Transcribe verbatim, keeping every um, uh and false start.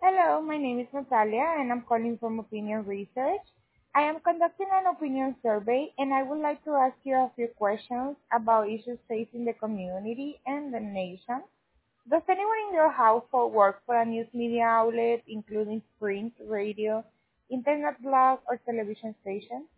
Hello, my name is Natalia and I'm calling from Opinion Research. I am conducting an opinion survey and I would like to ask you a few questions about issues facing the community and the nation. Does anyone in your household work for a news media outlet, including print, radio, internet blog, or television station?